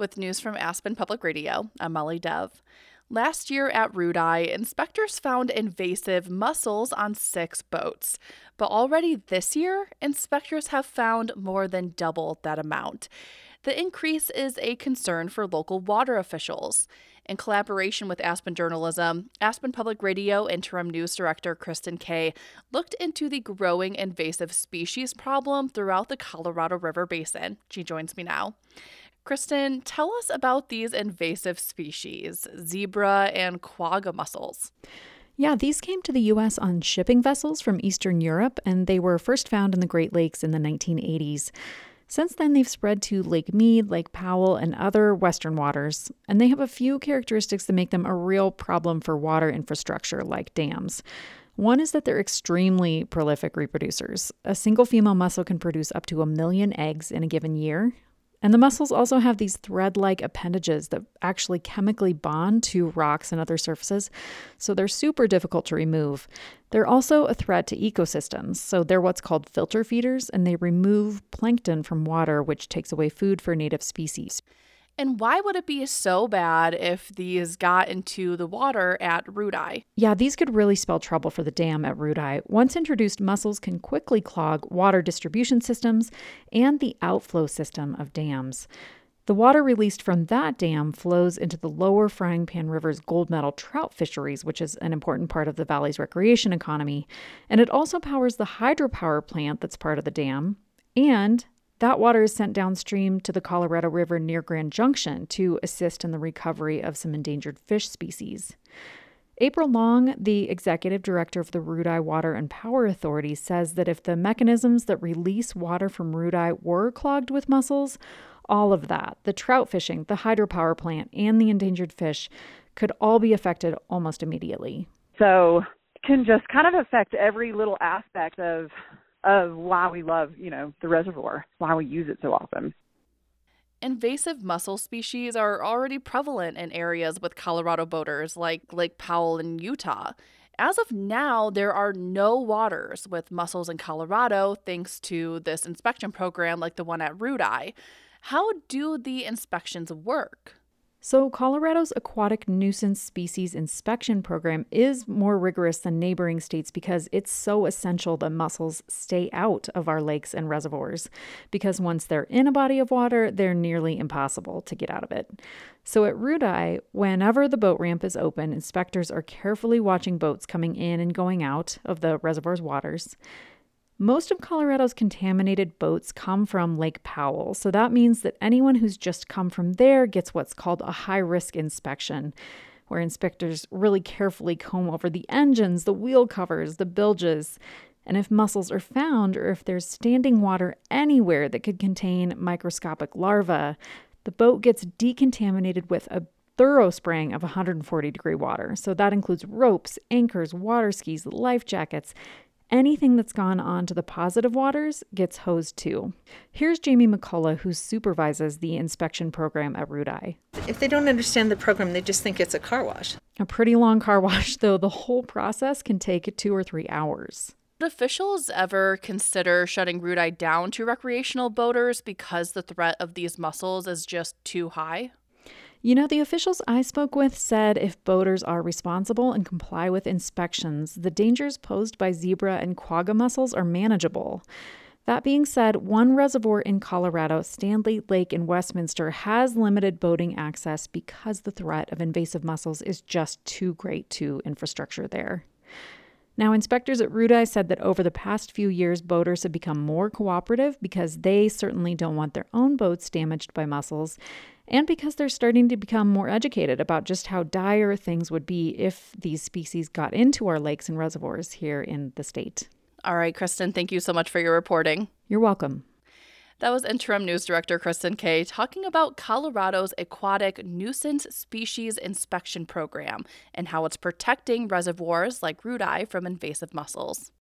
With news from Aspen Public Radio, I'm Molly Dev. Last year at Rudeye, inspectors found invasive mussels on 6 boats. But already this year, inspectors have found more than double that amount. The increase is a concern for local water officials. In collaboration with Aspen Journalism, Aspen Public Radio interim news director Kristen Kay looked into the growing invasive species problem throughout the Colorado River Basin. She joins me now. Kristen, tell us about these invasive species, zebra and quagga mussels. Yeah, these came to the U.S. on shipping vessels from Eastern Europe, and they were first found in the Great Lakes in the 1980s. Since then, they've spread to Lake Mead, Lake Powell, and other western waters, and they have a few characteristics that make them a real problem for water infrastructure like dams. One is that they're extremely prolific reproducers. A single female mussel can produce up to 1 million eggs in a given year. And the mussels also have these thread-like appendages that actually chemically bond to rocks and other surfaces, so they're super difficult to remove. They're also a threat to ecosystems, so they're what's called filter feeders, and they remove plankton from water, which takes away food for native species. And why would it be so bad if these got into the water at Rudeye? Yeah, these could really spell trouble for the dam at Rudeye. Once introduced, mussels can quickly clog water distribution systems and the outflow system of dams. The water released from that dam flows into the lower Frying Pan River's gold medal trout fisheries, which is an important part of the valley's recreation economy. And it also powers the hydropower plant that's part of the dam. And that water is sent downstream to the Colorado River near Grand Junction to assist in the recovery of some endangered fish species. April Long, the executive director of the Rudeye Water and Power Authority, says that if the mechanisms that release water from Rudeye were clogged with mussels, all of that, the trout fishing, the hydropower plant, and the endangered fish, could all be affected almost immediately. So it can just kind of affect every little aspect of why we love, the reservoir, why we use it so often. Invasive mussel species are already prevalent in areas with Colorado boaters like Lake Powell in Utah. As of now, there are no waters with mussels in Colorado thanks to this inspection program like the one at Rudeye. How do the inspections work? So Colorado's Aquatic Nuisance Species Inspection Program is more rigorous than neighboring states because it's so essential that mussels stay out of our lakes and reservoirs, because once they're in a body of water, they're nearly impossible to get out of it. So at Rudeye, whenever the boat ramp is open, inspectors are carefully watching boats coming in and going out of the reservoir's waters. Most of Colorado's contaminated boats come from Lake Powell, so that means that anyone who's just come from there gets what's called a high-risk inspection, where inspectors really carefully comb over the engines, the wheel covers, the bilges, and if mussels are found or if there's standing water anywhere that could contain microscopic larvae, the boat gets decontaminated with a thorough spraying of 140-degree water. So that includes ropes, anchors, water skis, life jackets. Anything that's gone on to the positive waters gets hosed too. Here's Jamie McCullough, who supervises the inspection program at Rudeye. If they don't understand the program, they just think it's a car wash. A pretty long car wash, though. The whole process can take 2 or 3 hours. Would officials ever consider shutting Rudeye down to recreational boaters because the threat of these mussels is just too high? The officials I spoke with said if boaters are responsible and comply with inspections, the dangers posed by zebra and quagga mussels are manageable. That being said, one reservoir in Colorado, Stanley Lake in Westminster, has limited boating access because the threat of invasive mussels is just too great to infrastructure there. Now, inspectors at Rudeye said that over the past few years, boaters have become more cooperative because they certainly don't want their own boats damaged by mussels, and because they're starting to become more educated about just how dire things would be if these species got into our lakes and reservoirs here in the state. All right, Kristen, thank you so much for your reporting. You're welcome. That was Interim News Director Kristen Kay talking about Colorado's Aquatic Nuisance Species Inspection Program and how it's protecting reservoirs like Rudeye from invasive mussels.